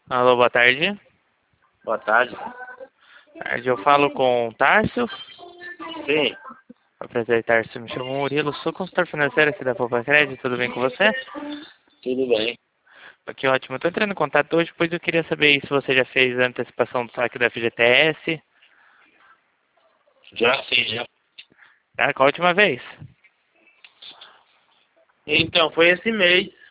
Alô, boa tarde. Boa tarde. Tarde, eu falo com o Tárcio. Sim, Prazer, Tárcio. Me chamo Murilo, sou consultor financeiro aqui da Poupa Crédito. Tudo bem com você? tudo bem. Que ótimo. Estou entrando em contato hoje, pois eu queria saber se você já fez a antecipação do saque da FGTS. Já sim, já. Qual a última vez? Então, foi esse mês.